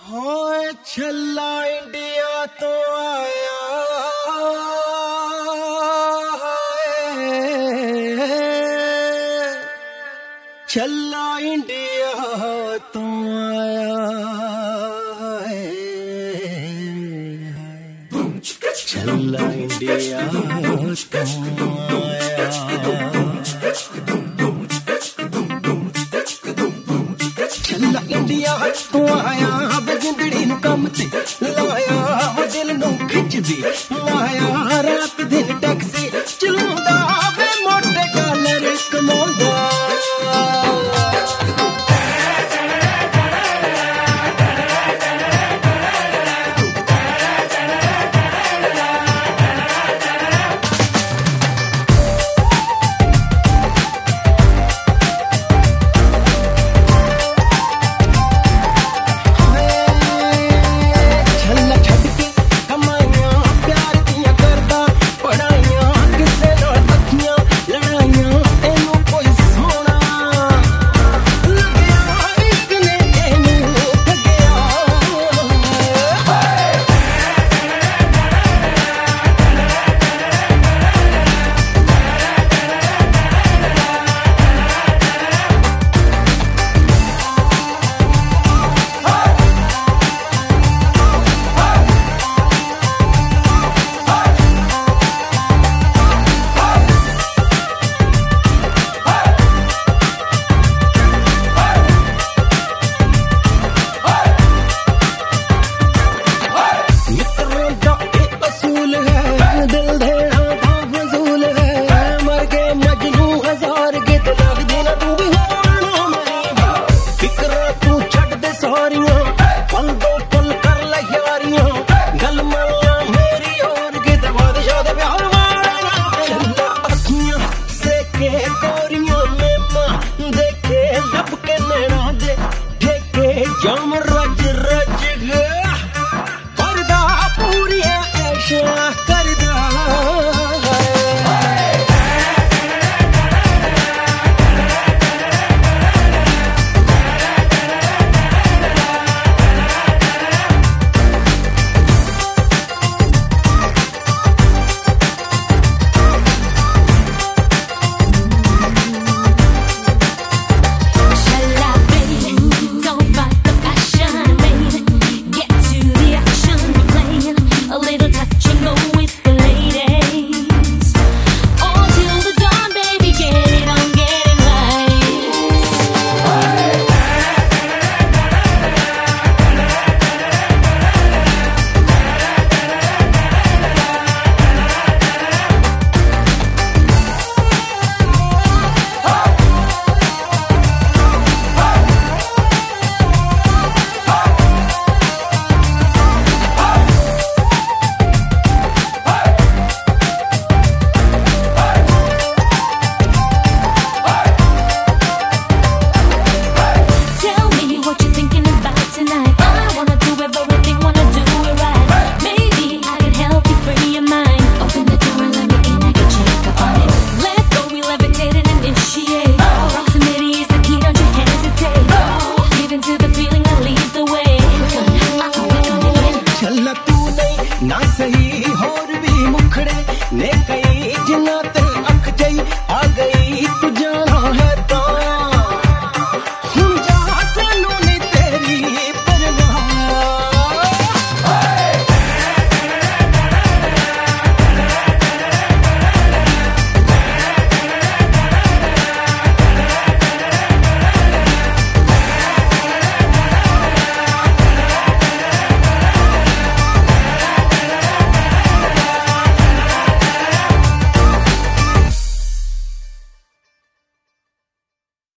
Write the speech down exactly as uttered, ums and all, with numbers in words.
होए छल्ला इंडिया तो आया छल्ला इंडिया तो आया छल्ला इंडिया तो आया छल्ला इंडिया तो आया जिंदड़ी नु कम ते लाया वो दिल नु खिचदी लाया रात दिन टैक्सी चलाਉਂਦਾ वे मोटे डॉलर कमाਉਂਦਾ जाम रज रज करदा पूरी ऐशा करदा ना सही होर भी मुखड़े ने